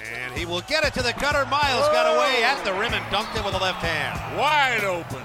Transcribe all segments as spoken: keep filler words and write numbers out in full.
And he will get it to the cutter. Miles got away at the rim and dunked it with the left hand. Wide open.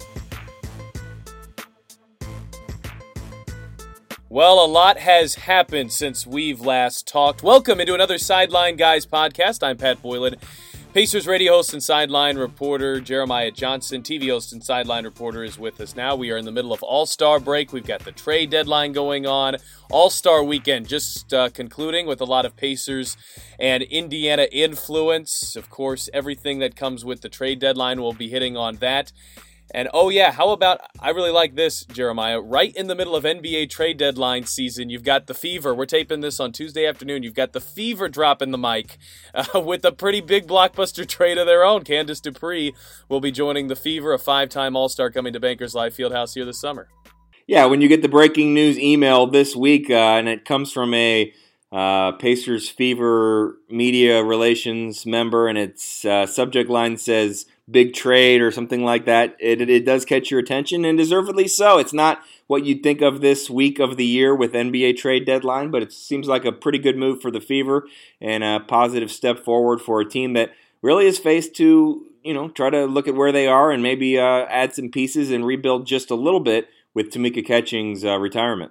Well, a lot has happened since we've last talked. Welcome into another Sideline Guys podcast. I'm Pat Boylan, Pacers radio host and sideline reporter. Jeremiah Johnson, T V host and sideline reporter, is with us now. We are in the middle of All-Star break. We've got the trade deadline going on. All-Star weekend just uh, concluding with a lot of Pacers and Indiana influence. Of course, everything that comes with the trade deadline, we'll be hitting on that. And oh yeah, how about, I really like this, Jeremiah, right in the middle of N B A trade deadline season, you've got the Fever. We're taping this on Tuesday afternoon. You've got the Fever dropping the mic uh, with a pretty big blockbuster trade of their own. Candace Dupree will be joining the Fever, a five-time All-Star coming to Bankers Life Fieldhouse here this summer. Yeah, when you get the breaking news email this week, uh, and it comes from a uh, Pacers Fever media relations member, and its uh, subject line says, big trade or something like that, it, it, it does catch your attention, and deservedly so. It's not what you'd think of this week of the year with N B A trade deadline, but it seems like a pretty good move for the Fever and a positive step forward for a team that really is faced to, you know, try to look at where they are and maybe uh, add some pieces and rebuild just a little bit with Tamika Catching's uh, retirement.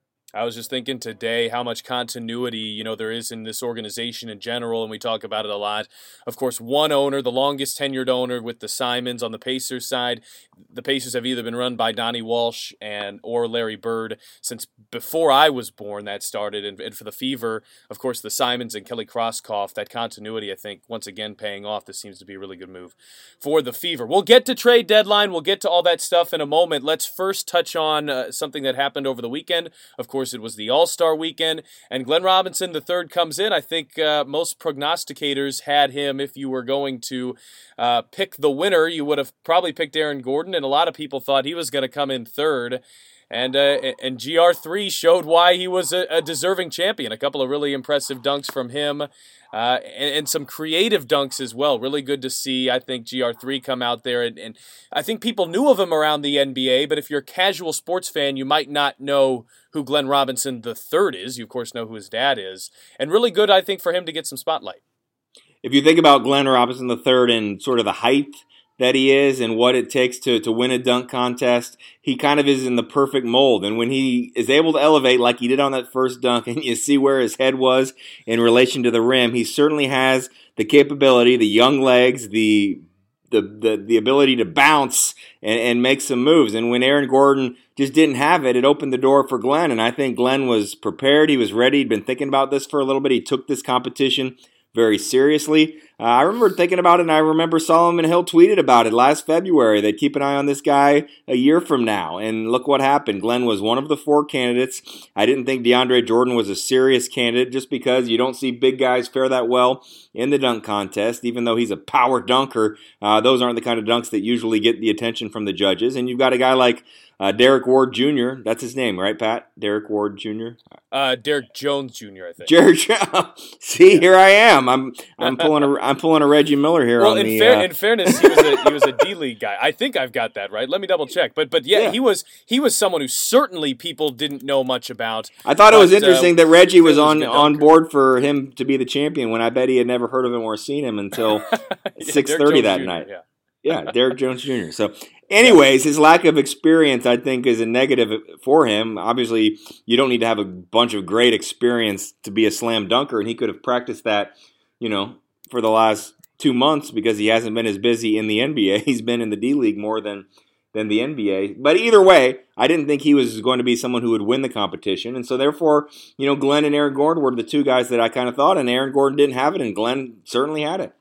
I was just thinking today how much continuity, you know, there is in this organization in general, and we talk about it a lot. Of course, one owner, the longest tenured owner with the Simons on the Pacers side. The Pacers have either been run by Donnie Walsh and or Larry Bird since before I was born. That started, and, and for the Fever, of course, the Simons and Kelly Krauskopf. That continuity, I think, once again paying off. This seems to be a really good move for the Fever. We'll get to trade deadline. We'll get to all that stuff in a moment. Let's first touch on uh, something that happened over the weekend. Of course, it was the All-Star weekend, and Glenn Robinson the third comes in. I think uh, most prognosticators had him, if you were going to uh, pick the winner, you would have probably picked Aaron Gordon, and a lot of people thought he was going to come in third. And uh, and G R three showed why he was a, a deserving champion. A couple of really impressive dunks from him, uh, and, and some creative dunks as well. Really good to see, I think, G R three come out there. And, and I think people knew of him around the N B A, but if you're a casual sports fan, you might not know who Glenn Robinson the third is. You, of course, know who his dad is. And really good, I think, for him to get some spotlight. If you think about Glenn Robinson the third and sort of the height that he is and what it takes to, to win a dunk contest, he kind of is in the perfect mold. And when he is able to elevate like he did on that first dunk, and you see where his head was in relation to the rim, he certainly has the capability, the young legs, the the the, the ability to bounce and, and make some moves. And when Aaron Gordon just didn't have it, it opened the door for Glenn. And I think Glenn was prepared. He was ready. He'd been thinking about this for a little bit. He took this competition very seriously. Uh, I remember thinking about it, and I remember Solomon Hill tweeted about it last February. They'd keep an eye on this guy a year from now, and look what happened. Glenn was one of the four candidates. I didn't think DeAndre Jordan was a serious candidate just because you don't see big guys fare that well in the dunk contest, even though he's a power dunker. Uh, those aren't the kind of dunks that usually get the attention from the judges, and you've got a guy like Uh, Derek Ward Junior That's his name, right, Pat? Derek Ward Junior Uh, Derek Jones Junior, I think. Derek, see, yeah. Here I am. I'm I'm pulling a I'm pulling a Reggie Miller here. Well, on in, the, fair, uh... in fairness, he was a he was a D League guy. I think I've got that right. Let me double check. But but yeah, yeah. he was he was someone who certainly people didn't know much about. I thought but, it was interesting uh, that Reggie was, was on on board for him to be the champion when I bet he had never heard of him or seen him until yeah, six thirty that Junior, night. Yeah. Yeah, Derek Jones Junior So, anyways, his lack of experience, I think, is a negative for him. Obviously, you don't need to have a bunch of great experience to be a slam dunker, and he could have practiced that, you know, for the last two months because he hasn't been as busy in the N B A. He's been in the D League more than than the N B A. But either way, I didn't think he was going to be someone who would win the competition, and so therefore, you know, Glenn and Aaron Gordon were the two guys that I kind of thought, and Aaron Gordon didn't have it, and Glenn certainly had it.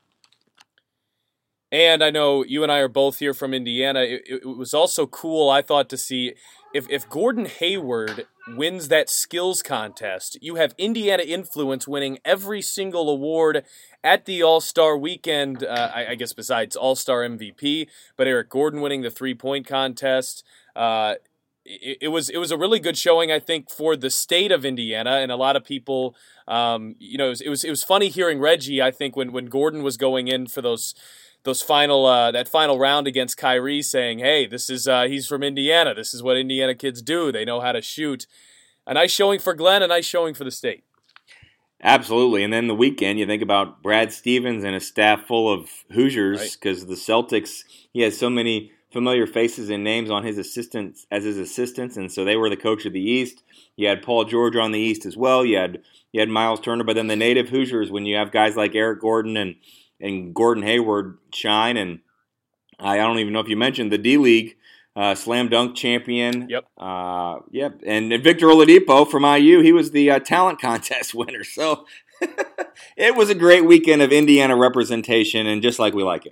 And I know you and I are both here from Indiana. It, it was also cool, I thought, to see if, if Gordon Hayward wins that skills contest, you have Indiana Influence winning every single award at the All-Star weekend, uh, I, I guess besides All-Star M V P, but Eric Gordon winning the three-point contest. Uh, it, it was it was a really good showing, I think, for the state of Indiana, and a lot of people, um, you know, it was, it was it was funny hearing Reggie, I think, when, when Gordon was going in for those Those final uh, that final round against Kyrie, saying, "Hey, this is uh, he's from Indiana. This is what Indiana kids do. They know how to shoot." A nice showing for Glenn, a nice showing for the state. Absolutely. And then the weekend, you think about Brad Stevens and a staff full of Hoosiers because right. the Celtics, he has so many familiar faces and names on his assistants as his assistants, and so they were the coach of the East. You had Paul George on the East as well. You had you had Miles Turner, but then the native Hoosiers, when you have guys like Eric Gordon and, and Gordon Hayward shine, and I don't even know if you mentioned the D-League uh, slam dunk champion. Yep. Uh, yep. And Victor Oladipo from I U, he was the uh, talent contest winner. So it was a great weekend of Indiana representation, and just like we like it.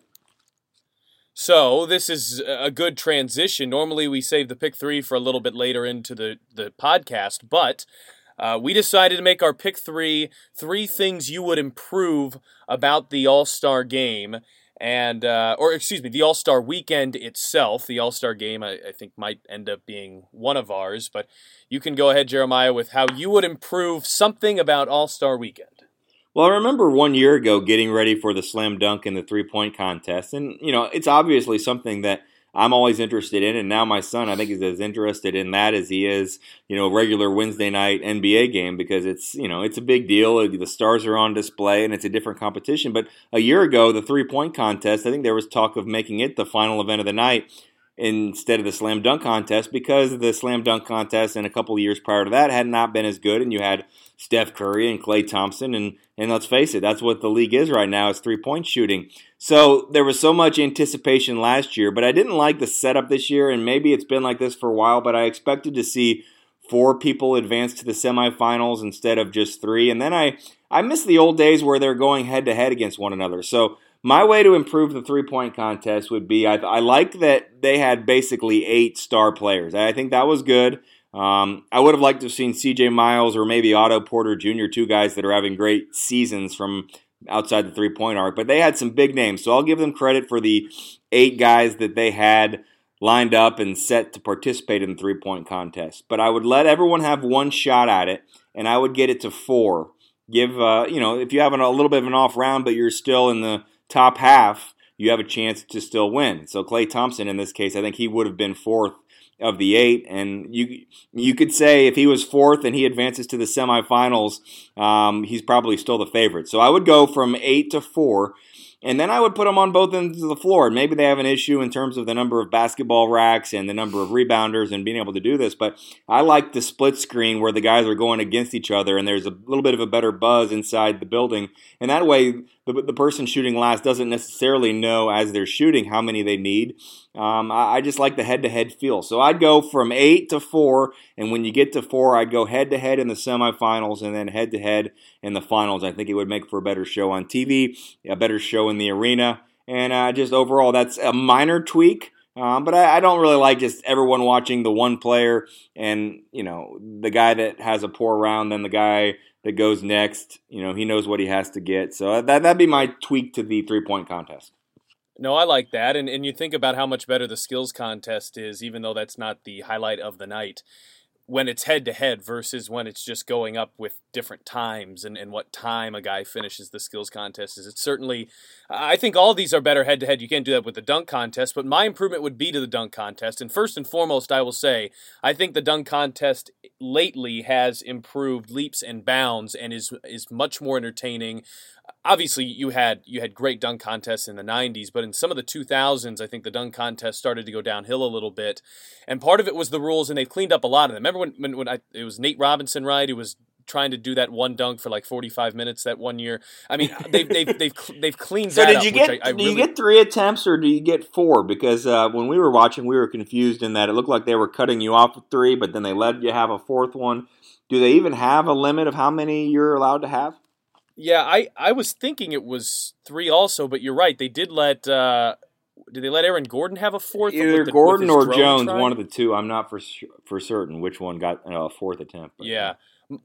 So this is a good transition. Normally we save the pick three for a little bit later into the, the podcast, but uh, we decided to make our pick three, three things you would improve about the All-Star game, and uh, or excuse me, the All-Star weekend itself. The All-Star game, I, I think, might end up being one of ours, but you can go ahead, Jeremiah, with how you would improve something about All-Star weekend. Well, I remember one year ago getting ready for the slam dunk and the three-point contest, and, you know, it's obviously something that I'm always interested in, and now my son, I think, is as interested in that as he is, you know, regular Wednesday night N B A game, because it's, you know, it's a big deal. The stars are on display, and it's a different competition. But a year ago, the three-point contest, I think there was talk of making it the final event of the night instead of the slam dunk contest, because the slam dunk contest in a couple of years prior to that had not been as good, and you had Steph Curry and Klay Thompson, and and let's face it, that's what the league is right now, is three-point shooting. So there was so much anticipation last year, but I didn't like the setup this year, and maybe it's been like this for a while, but I expected to see four people advance to the semifinals instead of just three, and then I, I miss the old days where they're going head-to-head against one another. So my way to improve the three-point contest would be, I, I like that they had basically eight star players. I think that was good. Um, I would have liked to have seen C J Miles or maybe Otto Porter Junior, two guys that are having great seasons from outside the three-point arc, but they had some big names, so I'll give them credit for the eight guys that they had lined up and set to participate in the three-point contest. But I would let everyone have one shot at it, and I would get it to four. Give, uh, you know, if you have a little bit of an off round, but you're still in the top half, you have a chance to still win. So Klay Thompson, in this case, I think he would have been fourth of the eight, and you you could say if he was fourth and he advances to the semifinals, um, he's probably still the favorite. So I would go from eight to four, and then I would put them on both ends of the floor. Maybe they have an issue in terms of the number of basketball racks and the number of rebounders and being able to do this, but I like the split screen where the guys are going against each other and there's a little bit of a better buzz inside the building, and that way the, the person shooting last doesn't necessarily know as they're shooting how many they need. Um, I, I just like the head-to-head feel. So I'd go from eight to four, and when you get to four, I'd go head-to-head in the semifinals and then head-to-head in the finals. I think it would make for a better show on T V, a better show in the arena, and uh, just overall, that's a minor tweak. Um, but I, I don't really like just everyone watching the one player and, you know, the guy that has a poor round, then the guy that goes next, you know, he knows what he has to get. So that, that'd be my tweak to the three-point contest. No, I like that. And and you think about how much better the skills contest is, even though that's not the highlight of the night, when it's head-to-head versus when it's just going up with different times and, and what time a guy finishes the skills contest is. It's certainly, I think all of these are better head-to-head. You can't do that with the dunk contest, but my improvement would be to the dunk contest. And first and foremost, I will say, I think the dunk contest lately has improved leaps and bounds and is is much more entertaining. Obviously, you had you had great dunk contests in the nineties, but in some of the two thousands, I think the dunk contest started to go downhill a little bit. And part of it was the rules, and they've cleaned up a lot of them. Remember when, when, when I, it was Nate Robinson, right, who was trying to do that one dunk for like forty-five minutes that one year? I mean, they've they've they've, they've cleaned so that up. So did you get I, I do really... you get three attempts or do you get four? Because uh, when we were watching, we were confused in that it looked like they were cutting you off with three, but then they let you have a fourth one. Do they even have a limit of how many you're allowed to have? Yeah, I, I was thinking it was three also, but you're right. They did let uh, did they let Aaron Gordon have a fourth? Either the, Gordon or Jones, try? one of the two. I'm not for for certain which one got a fourth attempt. But, yeah,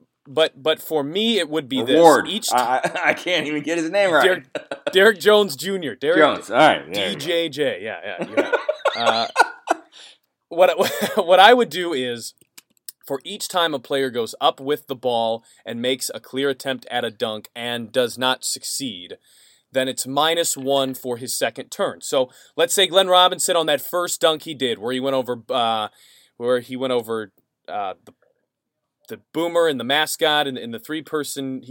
but but for me, it would be Ward. this. Each t- I, I can't even get his name right. Derek, Derek Jones Junior Derek Jones. All right. D J J. Yeah, yeah. You're right. uh, what what I would do is, for each time a player goes up with the ball and makes a clear attempt at a dunk and does not succeed, then it's minus one for his second turn. So let's say Glenn Robinson on that first dunk he did, where he went over, uh, where he went over uh, the the boomer and the mascot and, and the three person he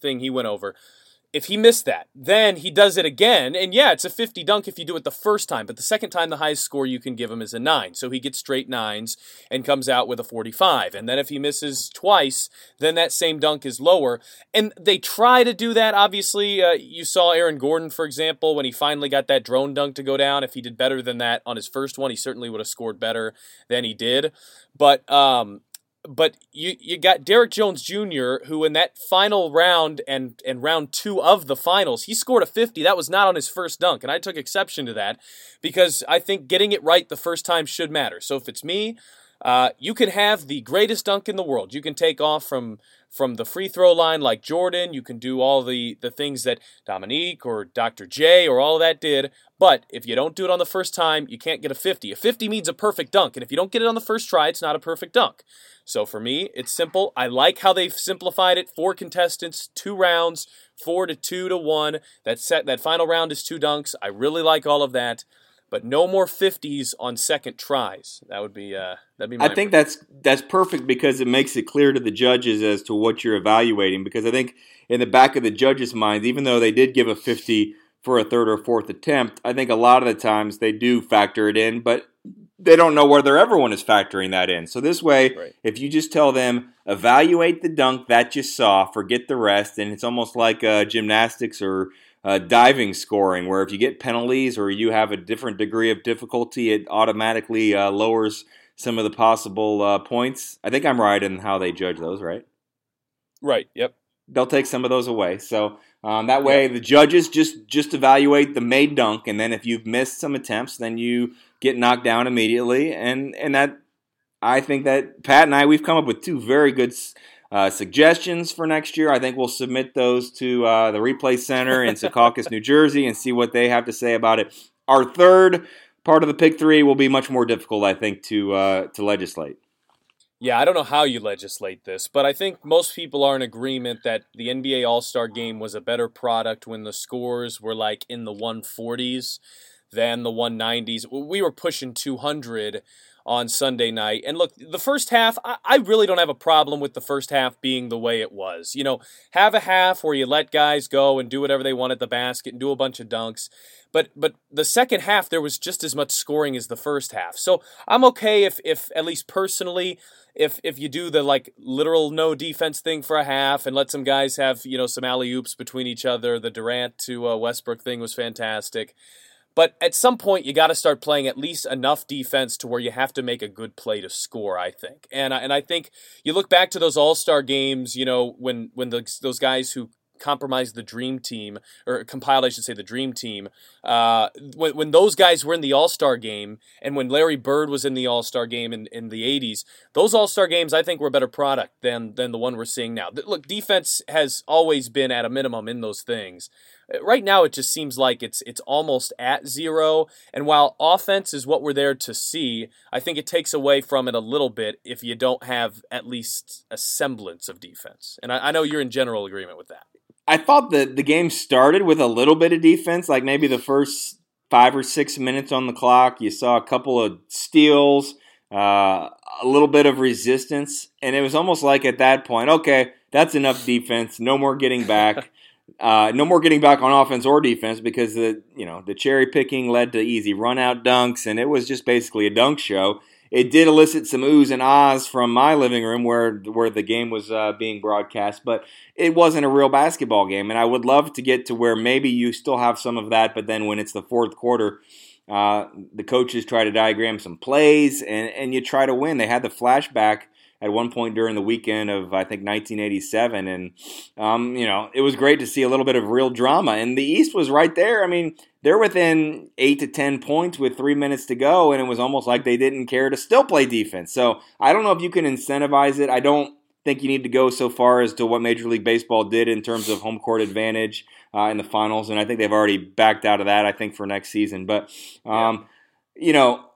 thing he went over. If he missed that, then he does it again, and yeah, it's a fifty dunk if you do it the first time, but the second time the highest score you can give him is a nine, so he gets straight nines and comes out with a forty-five, and then if he misses twice, then that same dunk is lower, and they try to do that, obviously. Uh, you saw Aaron Gordon, for example, when he finally got that drone dunk to go down. If he did better than that on his first one, he certainly would have scored better than he did, but um, But you, you got Derrick Jones Junior, who in that final round and, and round two of the finals, he scored a fifty. That was not on his first dunk, and I took exception to that because I think getting it right the first time should matter. So if it's me, uh, you can have the greatest dunk in the world. You can take off from from the free throw line like Jordan. You can do all the, the things that Dominique or Doctor J or all of that did. But if you don't do it on the first time, you can't get a fifty. A fifty means a perfect dunk, and if you don't get it on the first try, it's not a perfect dunk. So for me, it's simple. I like how they've simplified it. Four contestants, two rounds, four to two to one. That set that final round is two dunks. I really like all of that. But no more fifties on second tries. That would be uh, that'd be. My I think that's that's perfect because it makes it clear to the judges as to what you're evaluating. Because I think in the back of the judges' minds, even though they did give a fifty for a third or fourth attempt, I think a lot of the times they do factor it in, but they don't know whether everyone is factoring that in. So this way, right. If you just tell them, evaluate the dunk that you saw, forget the rest, and it's almost like uh, gymnastics or uh, diving scoring, where if you get penalties or you have a different degree of difficulty, it automatically uh, lowers some of the possible uh, points. I think I'm right in how they judge those, right? Right, yep. They'll take some of those away. So um, that way the judges just, just evaluate the made dunk, and then if you've missed some attempts, then you get knocked down immediately. And, and that I think that Pat and I, we've come up with two very good uh, suggestions for next year. I think we'll submit those to uh, the Replay Center in Secaucus, New Jersey, and see what they have to say about it. Our third part of the Pick Three will be much more difficult, I think, to uh, to legislate. Yeah, I don't know how you legislate this, but I think most people are in agreement that the N B A All-Star Game was a better product when the scores were like in the one forties than the one nineties. We were pushing two hundred on Sunday night. And look, the first half, I, I really don't have a problem with the first half being the way it was. You know, have a half where you let guys go and do whatever they want at the basket and do a bunch of dunks. But but the second half, there was just as much scoring as the first half. So I'm okay if, if at least personally, if if you do the like literal no defense thing for a half and let some guys have, you know, some alley-oops between each other. The Durant to uh, Westbrook thing was fantastic. But at some point, you got to start playing at least enough defense to where you have to make a good play to score, I think. And I, and I think you look back to those All-Star games, you know, when when the, those guys who compromised the Dream Team, or compiled, I should say, the Dream Team, uh, when, when those guys were in the All-Star game, and when Larry Bird was in the All-Star game in, in the eighties, those All-Star games, I think, were a better product than than the one we're seeing now. Look, defense has always been at a minimum in those things. Right now, it just seems like it's it's almost at zero. And while offense is what we're there to see, I think it takes away from it a little bit if you don't have at least a semblance of defense. And I, I know you're in general agreement with that. I thought that the game started with a little bit of defense, like maybe the first five or six minutes on the clock. You saw a couple of steals, uh, a little bit of resistance, and it was almost like at that point, okay, that's enough defense. No more getting back. Uh, no more getting back on offense or defense because the you know the cherry picking led to easy run out dunks, and it was just basically a dunk show. It did elicit some oohs and ahs from my living room where where the game was uh, being broadcast, but it wasn't a real basketball game. And I would love to get to where maybe you still have some of that, but then when it's the fourth quarter, uh, the coaches try to diagram some plays and and you try to win. They had the flashback at one point during the weekend of, I think, nineteen eighty-seven. And, um, you know, it was great to see a little bit of real drama. And the East was right there. I mean, they're within eight to ten points with three minutes to go, and it was almost like they didn't care to still play defense. So I don't know if you can incentivize it. I don't think you need to go so far as to what Major League Baseball did in terms of home court advantage uh, in the finals, and I think they've already backed out of that, I think, for next season. But, um, yeah. you know,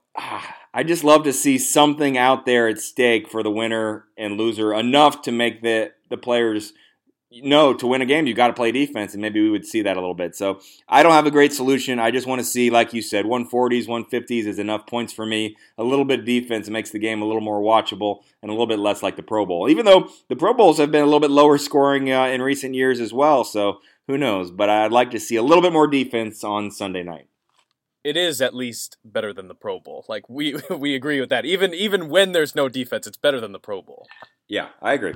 I just love to see something out there at stake for the winner and loser, enough to make the, the players no, to win a game, you got to play defense, and maybe we would see that a little bit. So I don't have a great solution. I just want to see, like you said, one forties, one fifties is enough points for me. A little bit of defense makes the game a little more watchable and a little bit less like the Pro Bowl, even though the Pro Bowls have been a little bit lower scoring uh, in recent years as well. So who knows? But I'd like to see a little bit more defense on Sunday night. It is at least better than the Pro Bowl. Like, we we agree with that. Even even when there's no defense, it's better than the Pro Bowl. Yeah, I agree.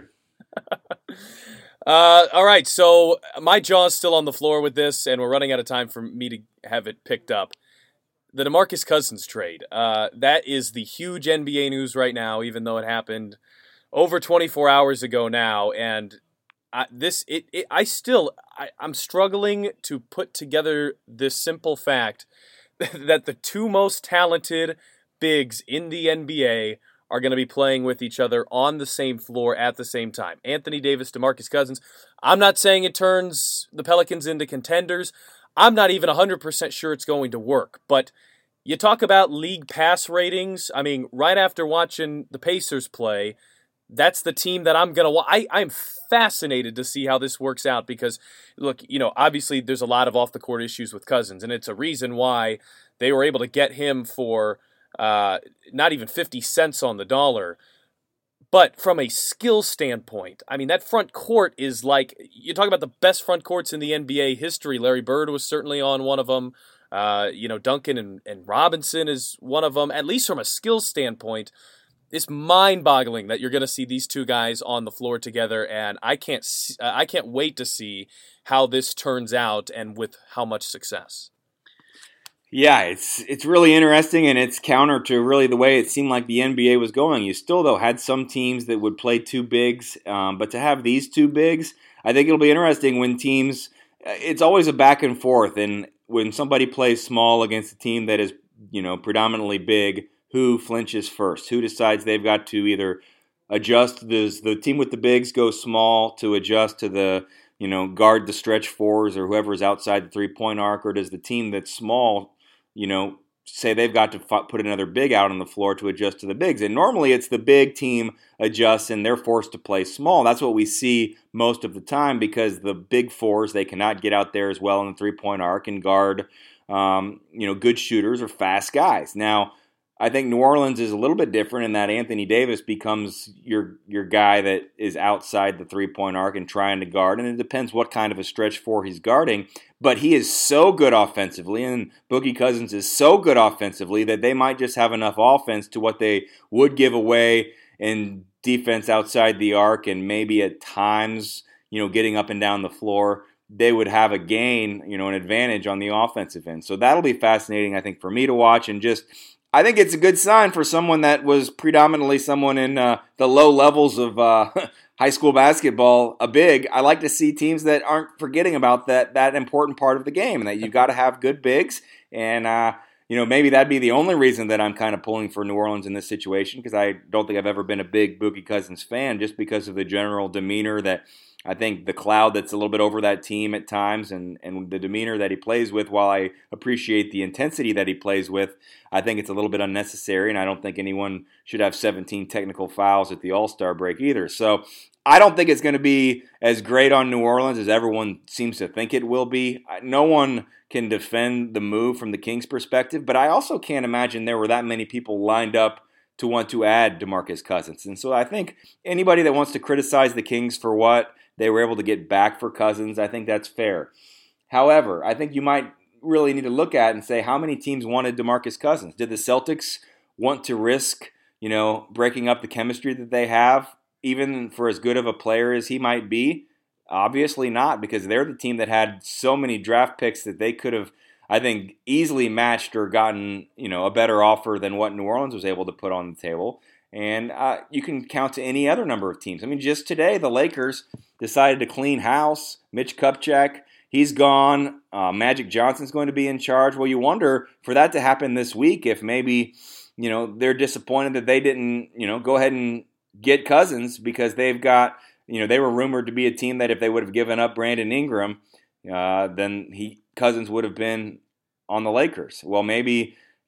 uh, all right, so my jaw's still on the floor with this, and we're running out of time for me to have it picked up. The DeMarcus Cousins trade. Uh, that is the huge N B A news right now, even though it happened over twenty-four hours ago now. And I, this, it, it, I still, I, I'm struggling to put together this simple fact that the two most talented bigs in the N B A are going to be playing with each other on the same floor at the same time. Anthony Davis, DeMarcus Cousins. I'm not saying it turns the Pelicans into contenders. I'm not even one hundred percent sure it's going to work. But you talk about league pass ratings. I mean, right after watching the Pacers play, that's the team that I'm going to watch. I, I'm fascinated to see how this works out because, look, you know, obviously there's a lot of off-the-court issues with Cousins, and it's a reason why they were able to get him for uh, not even fifty cents on the dollar. But from a skill standpoint, I mean, that front court is like, you talk about the best front courts in the N B A history. Larry Bird was certainly on one of them. Uh, you know, Duncan and, and Robinson is one of them. At least from a skill standpoint, it's mind-boggling that you're going to see these two guys on the floor together, and I can't see, uh, I can't wait to see how this turns out and with how much success. Yeah, it's it's really interesting, and it's counter to really the way it seemed like the N B A was going. You still, though, had some teams that would play two bigs, um, but to have these two bigs, I think it'll be interesting when teams – it's always a back and forth, and when somebody plays small against a team that is, you know, predominantly big, who flinches first? Who decides they've got to either adjust? Does the team with the bigs go small to adjust to the, you know, guard the stretch fours or whoever's outside the three-point arc, or does the team that's small, you know, say they've got to f- put another big out on the floor to adjust to the bigs? And normally it's the big team adjusts and they're forced to play small. That's what we see most of the time because the big fours, they cannot get out there as well in the three-point arc and guard, um, you know, good shooters or fast guys. Now, I think New Orleans is a little bit different in that Anthony Davis becomes your your guy that is outside the three-point arc and trying to guard, and it depends what kind of a stretch four he's guarding, but he is so good offensively, and Boogie Cousins is so good offensively that they might just have enough offense to what they would give away in defense outside the arc and maybe at times, you know, getting up and down the floor. They would have a gain, you know, an advantage on the offensive end. So that'll be fascinating, I think, for me to watch, and just I think it's a good sign for someone that was predominantly someone in uh, the low levels of uh, high school basketball, a big. I like to see teams that aren't forgetting about that that important part of the game, and that you've got to have good bigs. And uh, you know, maybe that'd be the only reason that I'm kind of pulling for New Orleans in this situation, because I don't think I've ever been a big Boogie Cousins fan, just because of the general demeanor that. I think the cloud that's a little bit over that team at times and, and the demeanor that he plays with, while I appreciate the intensity that he plays with, I think it's a little bit unnecessary, and I don't think anyone should have seventeen technical fouls at the All-Star break either. So I don't think it's going to be as great on New Orleans as everyone seems to think it will be. No one can defend the move from the Kings' perspective, but I also can't imagine there were that many people lined up to want to add DeMarcus Cousins. And so I think anybody that wants to criticize the Kings for what they were able to get back for Cousins, I think that's fair. However, I think you might really need to look at and say, how many teams wanted DeMarcus Cousins? Did the Celtics want to risk, you know, breaking up the chemistry that they have, even for as good of a player as he might be? Obviously not, because they're the team that had so many draft picks that they could have, I think, easily matched or gotten, you know, a better offer than what New Orleans was able to put on the table. And uh, you can count to any other number of teams. I mean, just today, the Lakers decided to clean house. Mitch Kupchak, he's gone. Uh, Magic Johnson's going to be in charge. Well, you wonder, for that to happen this week, if maybe, you know, they're disappointed that they didn't, you know, go ahead and get Cousins, because they've got, you know, they were rumored to be a team that if they would have given up Brandon Ingram, uh, then he Cousins would have been on the Lakers. Well, maybe,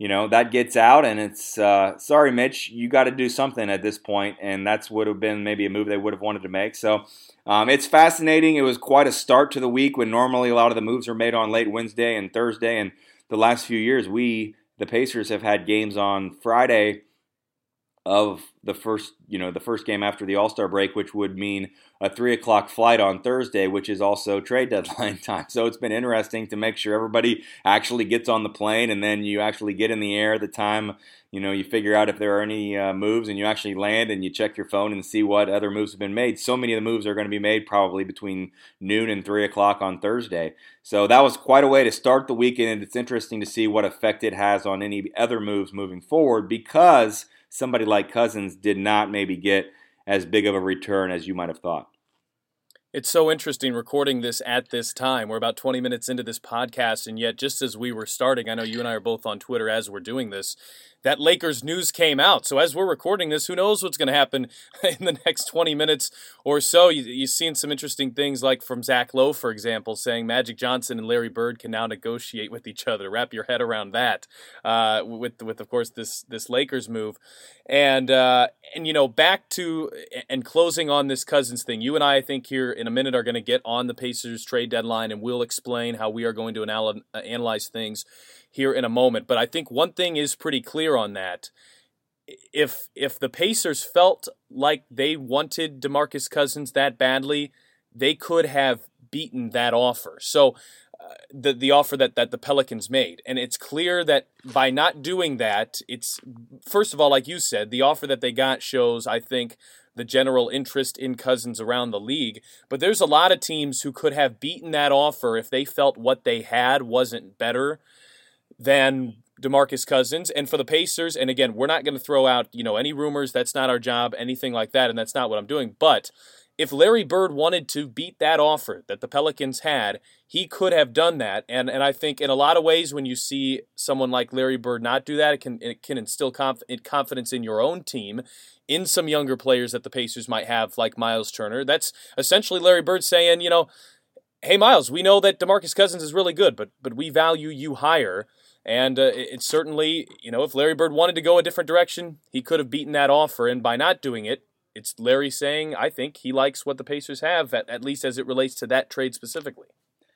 you know, that gets out, and it's, uh, sorry, Mitch, you got to do something at this point, and that's would have been maybe a move they would have wanted to make. So um, it's fascinating. It was quite a start to the week when normally a lot of the moves are made on late Wednesday and Thursday, and the last few years, we, the Pacers, have had games on Friday of the first, you know, the first game after the All-Star break, which would mean a three o'clock flight on Thursday, which is also trade deadline time. So it's been interesting to make sure everybody actually gets on the plane, and then you actually get in the air at the time, you know, you figure out if there are any uh, moves, and you actually land and you check your phone and see what other moves have been made. So many of the moves are going to be made probably between noon and three o'clock on Thursday. So that was quite a way to start the weekend, and it's interesting to see what effect it has on any other moves moving forward, because somebody like Cousins did not maybe get as big of a return as you might have thought. It's so interesting recording this at this time. We're about twenty minutes into this podcast, and yet just as we were starting, I know you and I are both on Twitter as we're doing this, that Lakers news came out. So as we're recording this, who knows what's going to happen in the next twenty minutes or so. You, you've seen some interesting things like from Zach Lowe, for example, saying Magic Johnson and Larry Bird can now negotiate with each other. Wrap your head around that uh, with, with of course, this this Lakers move. And, uh, and you know, back to and closing on this Cousins thing, you and I, I think here in a minute are going to get on the Pacers trade deadline, and we'll explain how we are going to anal- analyze things here in a moment. But I think one thing is pretty clear on that. If if the Pacers felt like they wanted DeMarcus Cousins that badly, they could have beaten that offer. So uh, the the offer that, that the Pelicans made. And it's clear that by not doing that, it's, first of all, like you said, the offer that they got shows, I think, the general interest in Cousins around the league. But there's a lot of teams who could have beaten that offer if they felt what they had wasn't better than DeMarcus Cousins. And for the Pacers, and again, we're not going to throw out, you know, any rumors. That's not our job, anything like that, and that's not what I'm doing. But if Larry Bird wanted to beat that offer that the Pelicans had, he could have done that. And and I think in a lot of ways, when you see someone like Larry Bird not do that, it can it can instill conf- confidence in your own team, in some younger players that the Pacers might have, like Miles Turner. That's essentially Larry Bird saying, you know, hey, Miles, we know that DeMarcus Cousins is really good, but but we value you higher. And uh, it's certainly, you know, if Larry Bird wanted to go a different direction, he could have beaten that offer. And by not doing it, it's Larry saying, I think he likes what the Pacers have, at, at least as it relates to that trade specifically.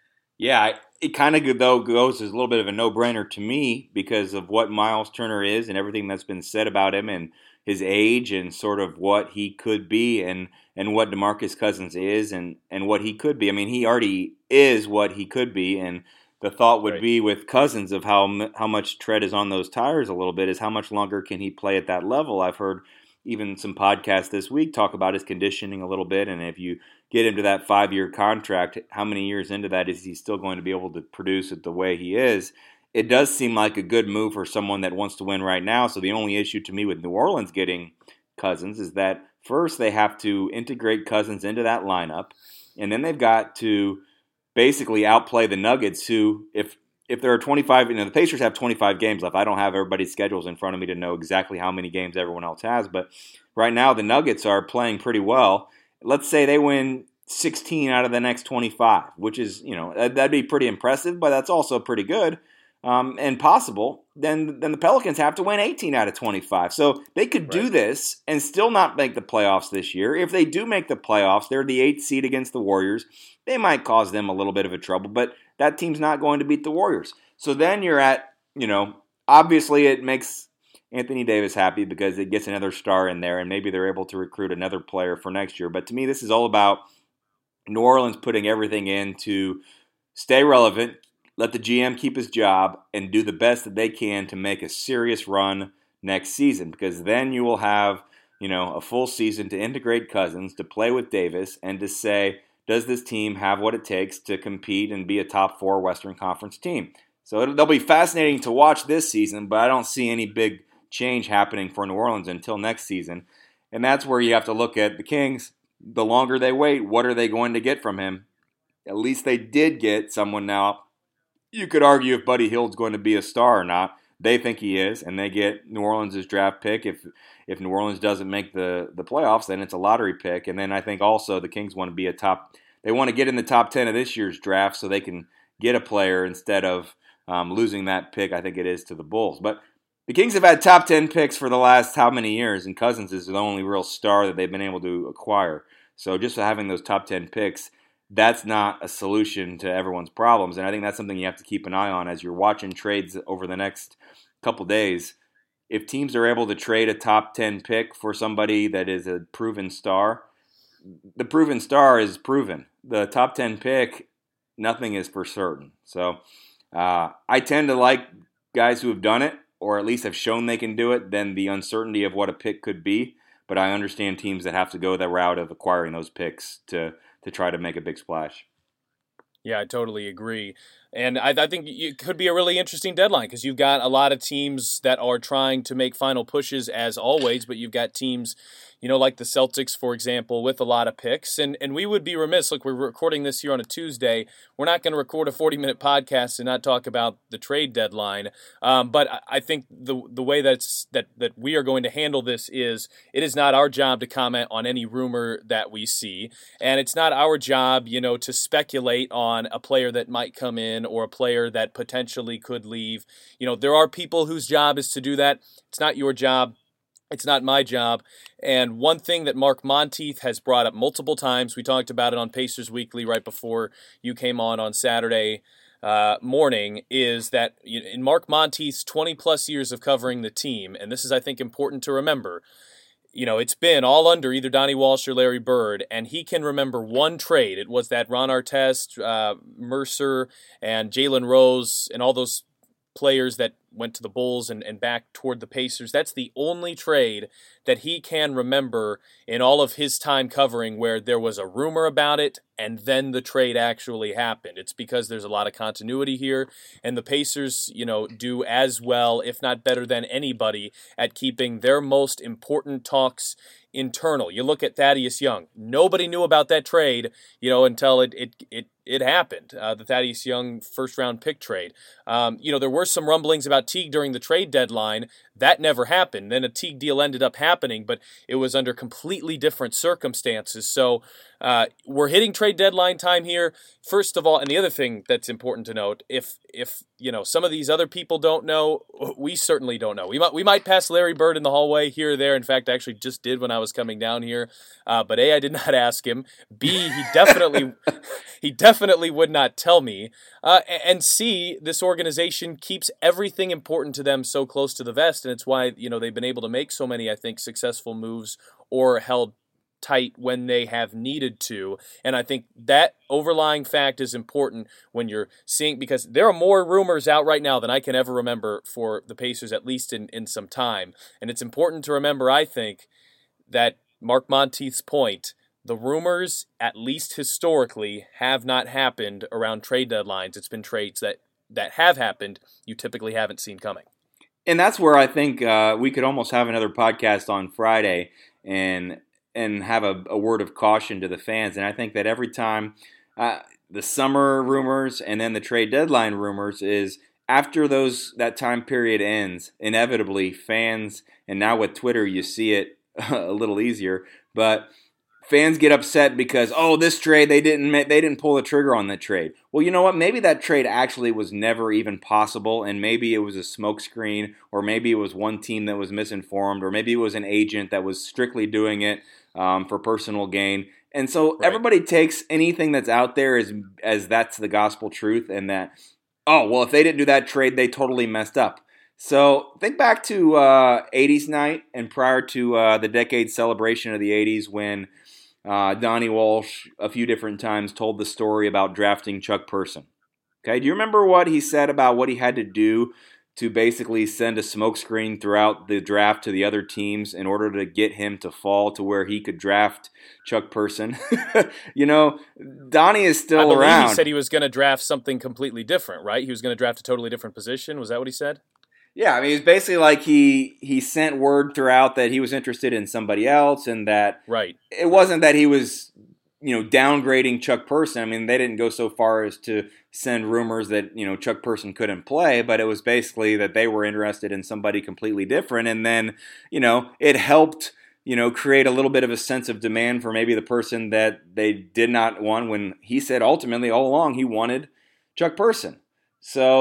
Yeah, it kind of, though, goes as a little bit of a no-brainer to me because of what Miles Turner is and everything that's been said about him and his age and sort of what he could be and, and what DeMarcus Cousins is and, and what he could be. I mean, he already is what he could be, and the thought would right. be with Cousins of how how much tread is on those tires a little bit is how much longer can he play at that level. I've heard even some podcasts this week talk about his conditioning a little bit, and if you get him to that five-year contract, how many years into that is he still going to be able to produce it the way he is? It does seem like a good move for someone that wants to win right now. So the only issue to me with New Orleans getting Cousins is that first they have to integrate Cousins into that lineup, and then they've got to basically outplay the Nuggets, who, if if there are twenty-five, you know, the Pacers have twenty-five games left. I don't have everybody's schedules in front of me to know exactly how many games everyone else has, but right now the Nuggets are playing pretty well. Let's say they win sixteen out of the next twenty-five, which is, you know, that'd be pretty impressive, but that's also pretty good um, and possible. Then, then the Pelicans have to win eighteen out of twenty-five. So they could right. do this and still not make the playoffs this year. If they do make the playoffs, they're the eighth seed against the Warriors. They might cause them a little bit of a trouble, but that team's not going to beat the Warriors. So then you're at, you know, obviously it makes Anthony Davis happy because it gets another star in there, and maybe they're able to recruit another player for next year. But to me, this is all about New Orleans putting everything in to stay relevant, let the G M keep his job, and do the best that they can to make a serious run next season, because then you will have, you know, a full season to integrate Cousins, to play with Davis, and to say, does this team have what it takes to compete and be a top four Western Conference team? So it'll, it'll be fascinating to watch this season, but I don't see any big change happening for New Orleans until next season. And that's where you have to look at the Kings. The longer they wait, what are they going to get from him? At least they did get someone now. You could argue if Buddy Hield's going to be a star or not. They think he is, and they get New Orleans' draft pick. If if New Orleans doesn't make the, the playoffs, then it's a lottery pick. And then I think also the Kings want to be a top – they want to get in the top ten of this year's draft so they can get a player instead of um, losing that pick, I think it is, to the Bulls. But the Kings have had top ten picks for the last how many years, and Cousins is the only real star that they've been able to acquire. So just having those top ten picks, that's not a solution to everyone's problems. And I think that's something you have to keep an eye on as you're watching trades over the next couple days. If teams are able to trade a top ten pick for somebody that is a proven star, the proven star is proven. The top ten pick, nothing is for certain. So uh, I tend to like guys who have done it, or at least have shown they can do it, than the uncertainty of what a pick could be. But I understand teams that have to go that route of acquiring those picks to to try to make a big splash. Yeah, I totally agree. And I, I think it could be a really interesting deadline because you've got a lot of teams that are trying to make final pushes as always, but you've got teams, you know, like the Celtics, for example, with a lot of picks. And and we would be remiss. Look, we're recording this here on a Tuesday. We're not going to record a forty-minute podcast and not talk about the trade deadline. Um, but I, I think the the way that's that that we are going to handle this is it is not our job to comment on any rumor that we see, and it's not our job, you know, to speculate on a player that might come in or a player that potentially could leave. You know, there are people whose job is to do that. It's not your job. It's not my job. And one thing that Mark Monteith has brought up multiple times, we talked about it on Pacers Weekly right before you came on on Saturday uh, morning, is that in Mark Monteith's twenty-plus years of covering the team, and this is, I think, important to remember, you know, it's been all under either Donnie Walsh or Larry Bird, and he can remember one trade. It was that Ron Artest, uh, Mercer, and Jalen Rose, and all those players that went to the Bulls and, and back toward the Pacers. That's the only trade that he can remember in all of his time covering where there was a rumor about it and then the trade actually happened. It's because there's a lot of continuity here, and the Pacers, you know, do as well, if not better than anybody, at keeping their most important talks internal. You look at Thaddeus Young. Nobody knew about that trade, you know, until it it it, it happened, uh, the Thaddeus Young first-round pick trade. Um, you know, there were some rumblings about Teague during the trade deadline. That never happened. Then a Teague deal ended up happening, but it was under completely different circumstances. So uh, we're hitting trade deadline time here, first of all. And the other thing that's important to note, if if you know some of these other people don't know, we certainly don't know. We might we might pass Larry Bird in the hallway here or there. In fact, I actually just did when I was coming down here. Uh, but A, I did not ask him. B, he definitely he definitely would not tell me. Uh, and C, this organization keeps everything important to them so close to the vest, and it's why, you know, they've been able to make so many, I think, successful moves or held tight when they have needed to. And I think that overlying fact is important when you're seeing, because there are more rumors out right now than I can ever remember for the Pacers, at least in, in some time. And it's important to remember, I think, that Mark Monteith's point, the rumors, at least historically, have not happened around trade deadlines. It's been trades that, that have happened you typically haven't seen coming. And that's where I think uh, we could almost have another podcast on Friday and and have a, a word of caution to the fans. And I think that every time uh, the summer rumors and then the trade deadline rumors is after those that time period ends, inevitably fans, and now with Twitter you see it a little easier, but fans get upset because, oh, this trade, they didn't they didn't pull the trigger on that trade. Well, you know what? Maybe that trade actually was never even possible, and maybe it was a smokescreen, or maybe it was one team that was misinformed, or maybe it was an agent that was strictly doing it um, for personal gain. And so right. Everybody takes anything that's out there as as that's the gospel truth, and that, oh, well, if they didn't do that trade, they totally messed up. So think back to uh, eighties night and prior to uh, the decade celebration of the eighties when Uh, Donnie Walsh, a few different times, told the story about drafting Chuck Person. Okay, do you remember what he said about what he had to do to basically send a smokescreen throughout the draft to the other teams in order to get him to fall to where he could draft Chuck Person? You know, Donnie is still I believe around. He said he was going to draft something completely different, right? He was going to draft a totally different position. Was that what he said? Yeah, I mean, it's basically like he he sent word throughout that he was interested in somebody else, and that right. It wasn't that he was, you know, downgrading Chuck Person. I mean, they didn't go so far as to send rumors that, you know, Chuck Person couldn't play, but it was basically that they were interested in somebody completely different, and then, you know, it helped, you know, create a little bit of a sense of demand for maybe the person that they did not want, when he said ultimately all along he wanted Chuck Person. So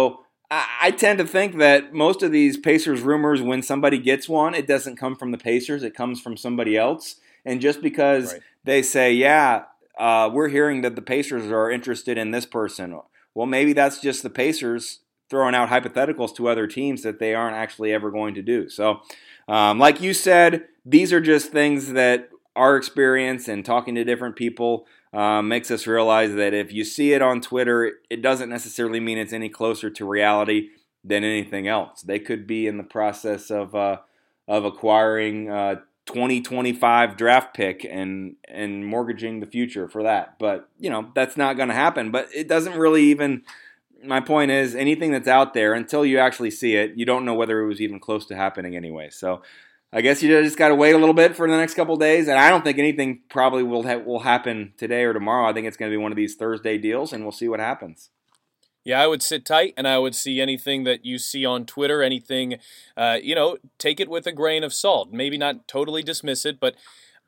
I, I tend to think that most of these Pacers rumors, when somebody gets one, it doesn't come from the Pacers. It comes from somebody else. And just because right. they say, yeah, uh, we're hearing that the Pacers are interested in this person, well, maybe that's just the Pacers throwing out hypotheticals to other teams that they aren't actually ever going to do. So, um, like you said, these are just things that our experience and talking to different people uh, makes us realize that if you see it on Twitter, it doesn't necessarily mean it's any closer to reality than anything else. They could be in the process of uh, of acquiring a twenty twenty-five draft pick and and mortgaging the future for that. But, you know, that's not going to happen. But it doesn't really even... My point is, anything that's out there, until you actually see it, you don't know whether it was even close to happening anyway. So I guess you just got to wait a little bit for the next couple of days. And I don't think anything probably will ha- will happen today or tomorrow. I think it's going to be one of these Thursday deals, and we'll see what happens. Yeah, I would sit tight, and I would see anything that you see on Twitter, anything, uh, you know, take it with a grain of salt. Maybe not totally dismiss it, but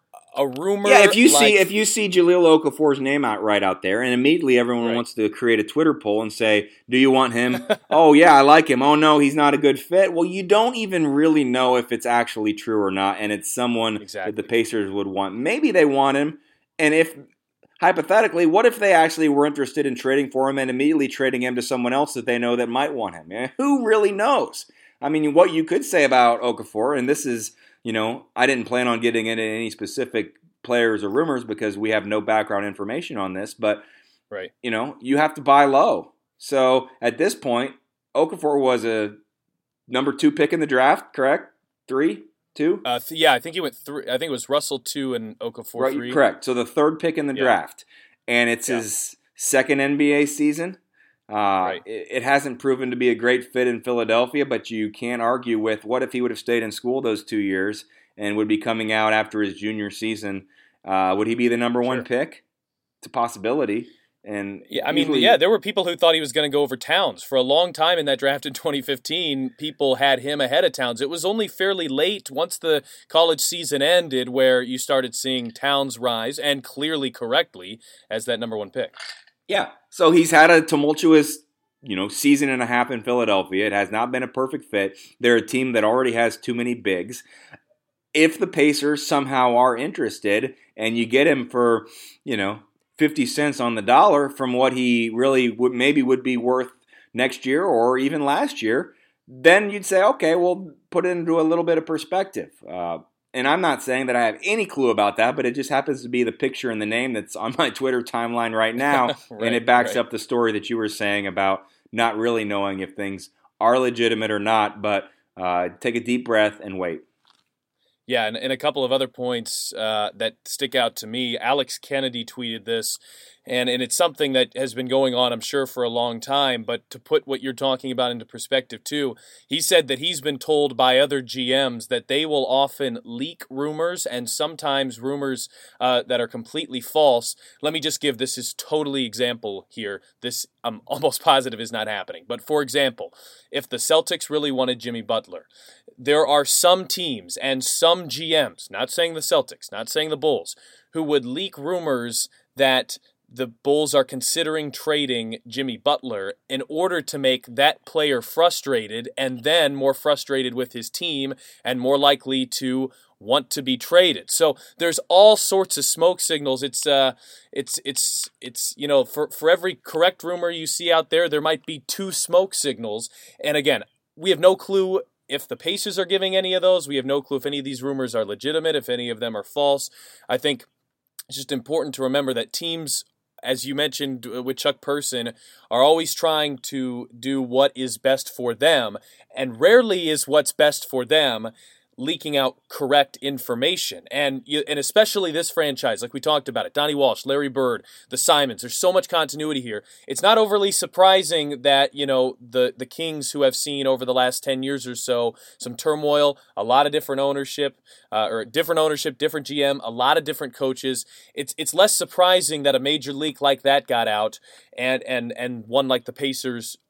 a rumor. Yeah, if you like, see if you see Jahlil Okafor's name out right out there, and immediately everyone right. wants to create a Twitter poll and say, "Do you want him?" Oh yeah, I like him. Oh no, he's not a good fit. Well, you don't even really know if it's actually true or not, and it's someone exactly. that the Pacers would want. Maybe they want him, and if hypothetically, what if they actually were interested in trading for him and immediately trading him to someone else that they know that might want him? Yeah, who really knows? I mean, what you could say about Okafor, and this is. You know, I didn't plan on getting into any specific players or rumors because we have no background information on this. But, right. you know, you have to buy low. So at this point, Okafor was a number two pick in the draft, correct? Three, two? Uh, th- yeah, I think he went three. I think it was Russell two and Okafor right, three. Correct. So the third pick in the yeah. draft. And it's yeah. his second N B A season. Uh, right. it, it hasn't proven to be a great fit in Philadelphia, but you can't argue with what if he would have stayed in school those two years and would be coming out after his junior season. Uh, would he be the number one sure. pick? It's a possibility. And yeah, I mean, usually, yeah, there were people who thought he was going to go over Towns. For a long time in that draft in twenty fifteen, people had him ahead of Towns. It was only fairly late, once the college season ended, where you started seeing Towns rise, and clearly correctly, as that number one pick. Yeah, so he's had a tumultuous, you know, season and a half in Philadelphia. It has not been a perfect fit. They're a team that already has too many bigs. If the Pacers somehow are interested and you get him for, you know, fifty cents on the dollar from what he really would maybe would be worth next year or even last year, then you'd say, okay, we'll put it into a little bit of perspective. Uh, And I'm not saying that I have any clue about that, but it just happens to be the picture and the name that's on my Twitter timeline right now, right, and it backs right. up the story that you were saying about not really knowing if things are legitimate or not, but uh, take a deep breath and wait. Yeah, and, and a couple of other points uh, that stick out to me. Alex Kennedy tweeted this, and, and it's something that has been going on, I'm sure, for a long time, but to put what you're talking about into perspective, too, he said that he's been told by other G Ms that they will often leak rumors, and sometimes rumors uh, that are completely false. Let me just give this as totally example here. This, I'm almost positive, is not happening. But for example, if the Celtics really wanted Jimmy Butler, there are some teams and some G Ms, not saying the Celtics, not saying the Bulls, who would leak rumors that the Bulls are considering trading Jimmy Butler in order to make that player frustrated and then more frustrated with his team and more likely to want to be traded. So there's all sorts of smoke signals. It's uh it's it's it's you know, for for every correct rumor you see out there, there might be two smoke signals. And again, we have no clue if the Pacers are giving any of those. We have no clue if any of these rumors are legitimate, if any of them are false. I think it's just important to remember that teams, as you mentioned with Chuck Person, are always trying to do what is best for them, and rarely is what's best for them leaking out correct information. And you, and especially this franchise, like we talked about it, Donnie Walsh, Larry Bird, the Simons, there's so much continuity here. It's not overly surprising that, you know, the, the Kings, who have seen over the last ten years or so some turmoil, a lot of different ownership, uh, or different ownership, different G M, a lot of different coaches. It's it's less surprising that a major leak like that got out, and and and one like the Pacers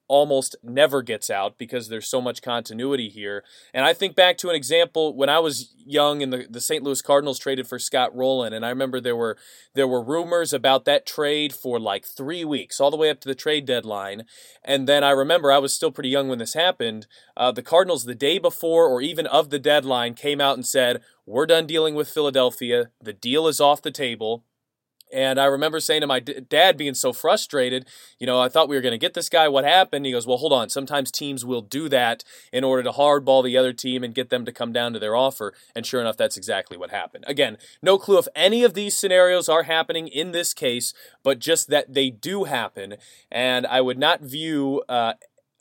almost never gets out because there's so much continuity here. And I think back to an example when I was young and the, the Saint Louis Cardinals traded for Scott Rowland, and I remember there were there were rumors about that trade for like three weeks, all the way up to the trade deadline. And then I remember I was still pretty young when this happened. Uh, the Cardinals the day before or even of the deadline came out and said, we're done dealing with Philadelphia. The deal is off the table. And I remember saying to my d- dad, being so frustrated, you know, I thought we were going to get this guy. What happened? He goes, well, hold on. Sometimes teams will do that in order to hardball the other team and get them to come down to their offer. And sure enough, that's exactly what happened. Again, no clue if any of these scenarios are happening in this case, but just that they do happen. And I would not view uh,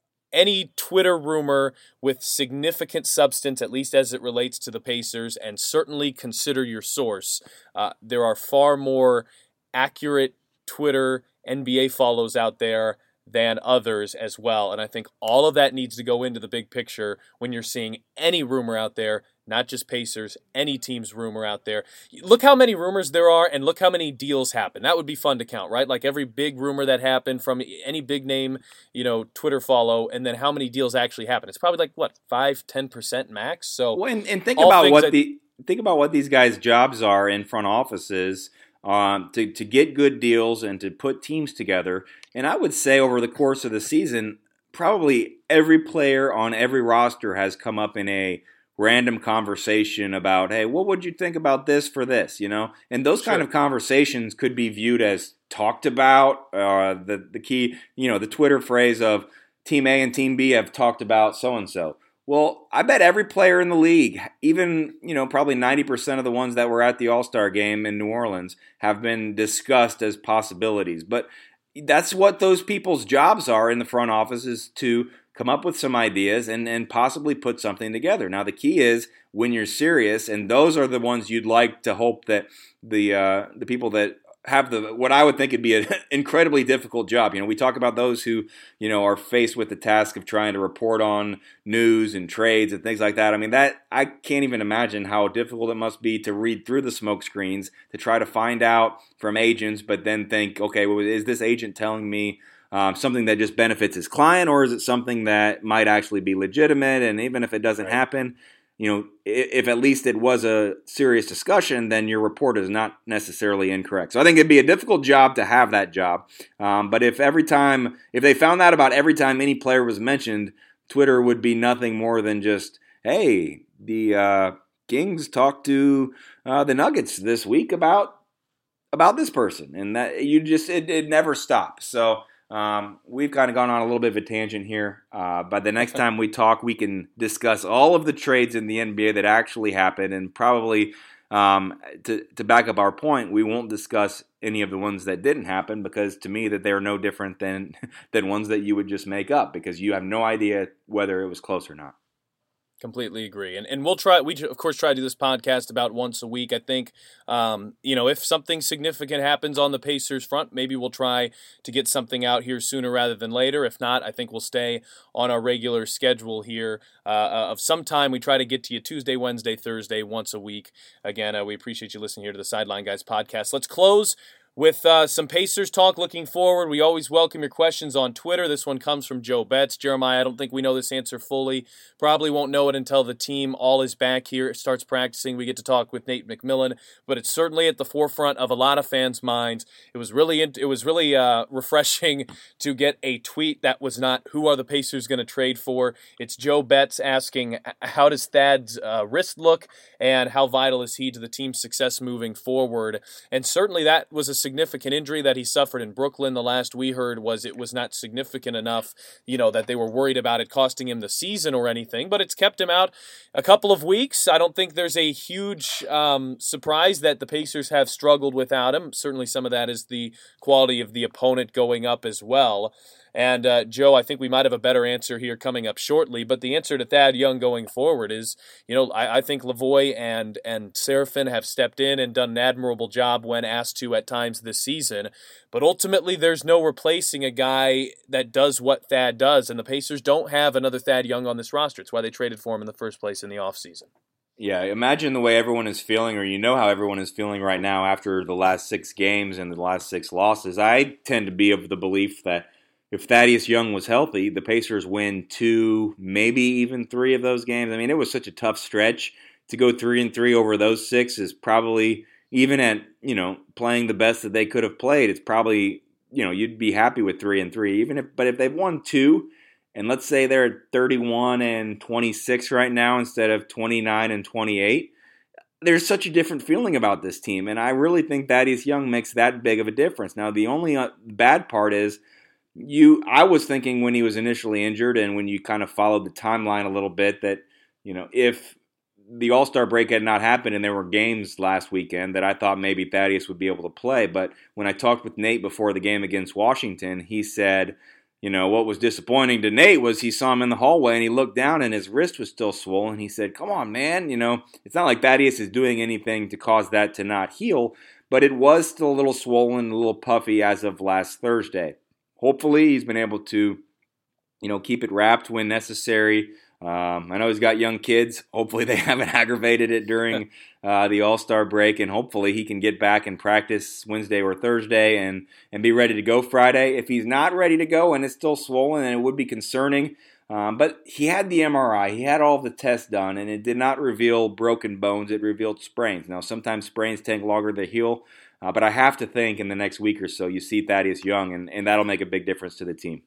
any Twitter rumor with significant substance, at least as it relates to the Pacers, and certainly consider your source. Uh, there are far more accurate Twitter N B A follows out there than others as well. And I think all of that needs to go into the big picture when you're seeing any rumor out there, not just Pacers, any team's rumor out there. Look how many rumors there are and look how many deals happen. That would be fun to count, right? Like every big rumor that happened from any big name, you know, Twitter follow, and then how many deals actually happen. It's probably like, what, five, ten percent max? So, well, and, and think about what that, the think about what these guys' jobs are in front offices. Um, to, to get good deals and to put teams together. And I would say over the course of the season, probably every player on every roster has come up in a random conversation about, hey, what would you think about this for this, you know? And those sure. kind of conversations could be viewed as talked about. Uh, the, the key, you know, the Twitter phrase of Team A and Team B have talked about so-and-so. Well, I bet every player in the league, even, you know, probably ninety percent of the ones that were at the All-Star game in New Orleans have been discussed as possibilities. But that's what those people's jobs are in the front office, is to come up with some ideas and, and possibly put something together. Now, the key is when you're serious, and those are the ones you'd like to hope that the uh, the people that have the what I would think would be an incredibly difficult job. You know, we talk about those who, you know, are faced with the task of trying to report on news and trades and things like that. I mean, that I can't even imagine how difficult it must be to read through the smoke screens to try to find out from agents, but then think, okay, well, is this agent telling me um, something that just benefits his client, or is it something that might actually be legitimate? And even if it doesn't right. happen, you know, if at least it was a serious discussion, then your report is not necessarily incorrect. So I think it'd be a difficult job to have that job. Um, but if every time, if they found out about every time any player was mentioned, Twitter would be nothing more than just, hey, the uh, Kings talked to uh, the Nuggets this week about about this person, and that you just it, it never stops. So. Um, we've kind of gone on a little bit of a tangent here. Uh, but the next time we talk, we can discuss all of the trades in the N B A that actually happened, and probably um, to to back up our point, we won't discuss any of the ones that didn't happen, because to me that they're no different than than ones that you would just make up, because you have no idea whether it was close or not. Completely agree. And and we'll try, we of course try to do this podcast about once a week. I think, um, you know, if something significant happens on the Pacers front, maybe we'll try to get something out here sooner rather than later. If not, I think we'll stay on our regular schedule here uh, of some time. We try to get to you Tuesday, Wednesday, Thursday, once a week. Again, uh, we appreciate you listening here to the Sideline Guys podcast. Let's close with uh, some Pacers talk looking forward. We always welcome your questions on Twitter. This one comes from Joe Betts. Jeremiah, I don't think we know this answer fully. Probably won't know it until the team all is back here, starts practicing. We get to talk with Nate McMillan, but it's certainly at the forefront of a lot of fans' minds. It was really it was really uh, refreshing to get a tweet that was not, who are the Pacers going to trade for? It's Joe Betts asking, how does Thad's uh, wrist look, and how vital is he to the team's success moving forward? And certainly that was a significant injury that he suffered in Brooklyn. The last we heard was it was not significant enough, you know, that they were worried about it costing him the season or anything, but it's kept him out a couple of weeks. I don't think there's a huge um, surprise that the Pacers have struggled without him. Certainly some of that is the quality of the opponent going up as well. And, uh, Joe, I think we might have a better answer here coming up shortly, but the answer to Thad Young going forward is, you know, I, I think Lavoie and, and Seraphin have stepped in and done an admirable job when asked to at times this season, but ultimately there's no replacing a guy that does what Thad does, and the Pacers don't have another Thad Young on this roster. It's why they traded for him in the first place in the offseason. Yeah, imagine the way everyone is feeling, or you know how everyone is feeling right now after the last six games and the last six losses. I tend to be of the belief that if Thaddeus Young was healthy, the Pacers win two, maybe even three of those games. I mean, it was such a tough stretch. To go three and three over those six is probably, even at, you know, playing the best that they could have played, it's probably, you know, you'd be happy with three and three. Even if, but if they've won two, and let's say they're at thirty-one and twenty-six right now instead of twenty-nine and twenty-eight, there's such a different feeling about this team, and I really think Thaddeus Young makes that big of a difference. Now, the only uh, bad part is, You, I was thinking when he was initially injured and when you kind of followed the timeline a little bit that, you know, if the All-Star break had not happened and there were games last weekend, that I thought maybe Thaddeus would be able to play. But when I talked with Nate before the game against Washington, he said, you know, what was disappointing to Nate was he saw him in the hallway and he looked down and his wrist was still swollen. He said, come on, man, you know, it's not like Thaddeus is doing anything to cause that to not heal, but it was still a little swollen, a little puffy as of last Thursday. Hopefully he's been able to, you know, keep it wrapped when necessary. Um, I know he's got young kids. Hopefully they haven't aggravated it during uh, the All-Star break, and hopefully he can get back and practice Wednesday or Thursday and, and be ready to go Friday. If he's not ready to go and it's still swollen, then it would be concerning. Um, but he had the M R I. He had all of the tests done, and it did not reveal broken bones. It revealed sprains. Now, sometimes sprains take longer to heal. Uh, but I have to think in the next week or so you see Thaddeus Young, and, and that'll make a big difference to the team.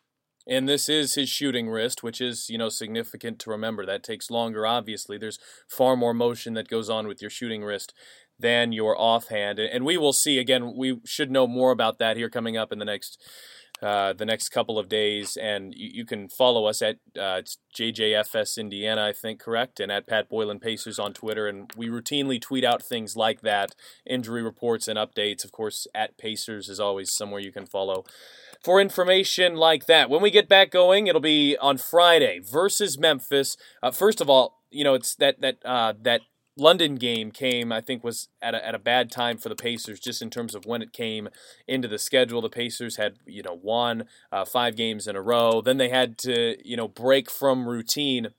And this is his shooting wrist, which is, you know, significant to remember. That takes longer, obviously. There's far more motion that goes on with your shooting wrist than your offhand. And we will see, again, we should know more about that here coming up in the next Uh, the next couple of days, and you, you can follow us at uh, it's J J F S Indiana, I think, correct, and at Pat Boylan Pacers on Twitter, and we routinely tweet out things like that, injury reports and updates. Of course, at Pacers is always somewhere you can follow for information like that. When we get back going, it'll be on Friday versus Memphis. Uh, first of all, you know, it's that that uh, that London game came, I think, was at a, at a bad time for the Pacers, just in terms of when it came into the schedule. The Pacers had, you know, won uh, five games in a row. Then they had to, you know, break from routine.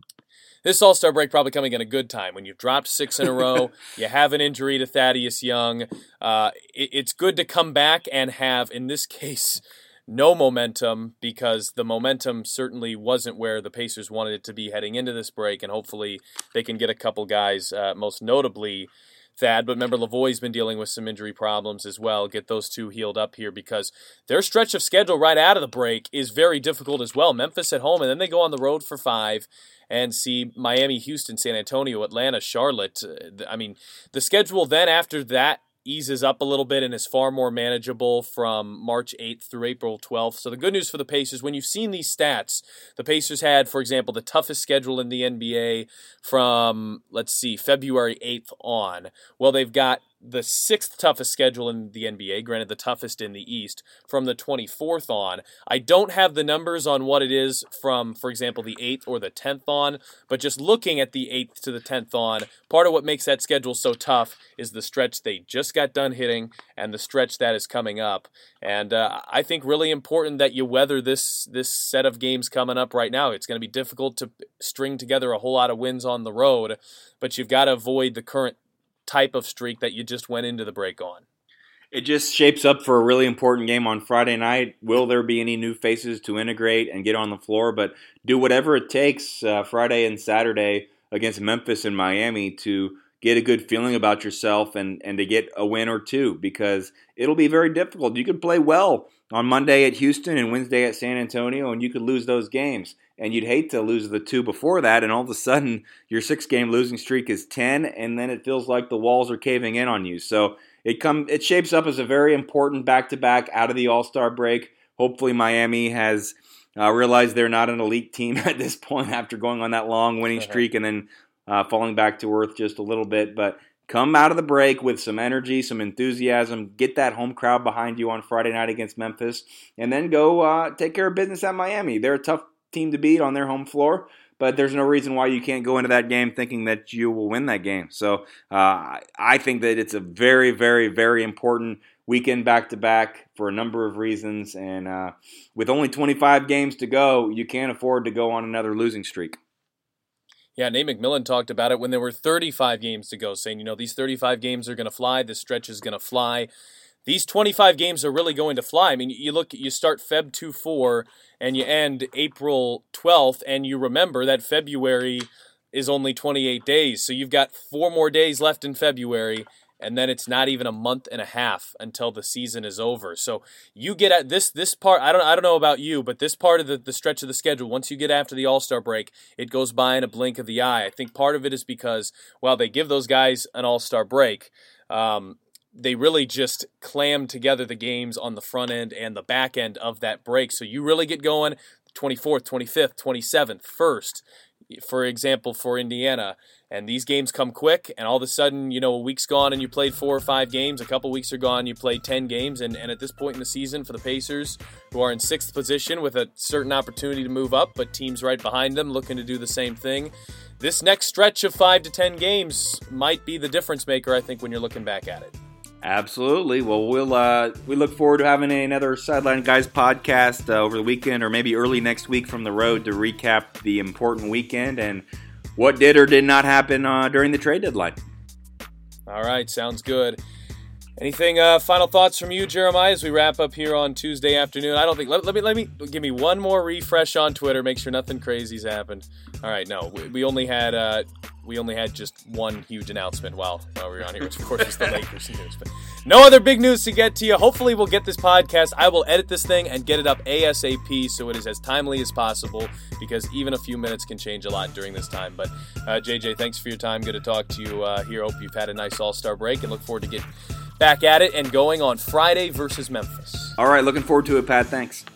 This All-Star break probably coming at a good time. When you've dropped six in a row, you have an injury to Thaddeus Young. Uh, it, it's good to come back and have, in this case, no momentum, because the momentum certainly wasn't where the Pacers wanted it to be heading into this break, and hopefully they can get a couple guys, uh, most notably Thad, but remember Lavoie's been dealing with some injury problems as well. Get those two healed up here, because their stretch of schedule right out of the break is very difficult as well. Memphis at home, and then they go on the road for five and see Miami, Houston, San Antonio, Atlanta, Charlotte. I mean, the schedule then after that eases up a little bit and is far more manageable from March eighth through April twelfth. So the good news for the Pacers, when you've seen these stats, the Pacers had, for example, the toughest schedule in the N B A from, let's see, February eighth on. Well, they've got the sixth toughest schedule in the N B A, granted the toughest in the East, from the twenty-fourth on. I don't have the numbers on what it is from, for example, the eighth or the tenth on, but just looking at the eighth to the tenth on, part of what makes that schedule so tough is the stretch they just got done hitting and the stretch that is coming up. And uh, I think really important that you weather this, this set of games coming up right now. It's going to be difficult to string together a whole lot of wins on the road, but you've got to avoid the current type of streak that you just went into the break on. It just shapes up for a really important game on Friday night. Will there be any new faces to integrate and get on the floor? But do whatever it takes uh, Friday and Saturday against Memphis and Miami to get a good feeling about yourself and, and to get a win or two, because it'll be very difficult. You could play well on Monday at Houston and Wednesday at San Antonio, and you could lose those games. And you'd hate to lose the two before that, and all of a sudden your six-game losing streak is ten, and then it feels like the walls are caving in on you. So it come it shapes up as a very important back-to-back out of the All-Star break. Hopefully Miami has uh, realized they're not an elite team at this point after going on that long winning streak and then uh, falling back to earth just a little bit. But come out of the break with some energy, some enthusiasm, get that home crowd behind you on Friday night against Memphis, and then go uh, take care of business at Miami. They're a tough team to beat on their home floor, but there's no reason why you can't go into that game thinking that you will win that game. So uh, I think that it's a very, very, very important weekend back-to-back for a number of reasons, and uh, with only twenty-five games to go, you can't afford to go on another losing streak. Yeah, Nate McMillan talked about it when there were thirty-five games to go, saying, you know, these thirty-five games are going to fly, this stretch is going to fly. these twenty-five games are really going to fly. I mean, you look, you start February two four and you end April twelfth, and you remember that February is only twenty-eight days. So you've got four more days left in February, and then it's not even a month and a half until the season is over. So you get at this this part, I don't I don't know about you, but this part of the, the stretch of the schedule, once you get after the All-Star break, it goes by in a blink of the eye. I think part of it is because, well, they give those guys an All-Star break. Um, they really just clam together the games on the front end and the back end of that break. So you really get going twenty-fourth, twenty-fifth, twenty-seventh, first, for example, for Indiana. And these games come quick, and all of a sudden, you know, a week's gone and you played four or five games. A couple weeks are gone, you played ten games. And, and at this point in the season for the Pacers, who are in sixth position with a certain opportunity to move up, but teams right behind them looking to do the same thing, this next stretch of five to ten games might be the difference maker, I think, when you're looking back at it. Absolutely. Well, we'll uh, we look forward to having another Sideline Guys podcast uh, over the weekend, or maybe early next week from the road, to recap the important weekend and what did or did not happen uh, during the trade deadline. All right, sounds good. Anything uh, final thoughts from you, Jeremiah, as we wrap up here on Tuesday afternoon? I don't think. Let, let me let me give me one more refresh on Twitter. Make sure nothing crazy's happened. All right, no, we, we only had uh, we only had just one huge announcement while while we were on here, which of course was the Lakers news. But no other big news to get to you. Hopefully, we'll get this podcast. I will edit this thing and get it up ASAP so it is as timely as possible, because even a few minutes can change a lot during this time. But uh, J J, thanks for your time. Good to talk to you uh, here. Hope you've had a nice All-Star break and look forward to getting back at it and going on Friday versus Memphis. All right, looking forward to it, Pat. Thanks.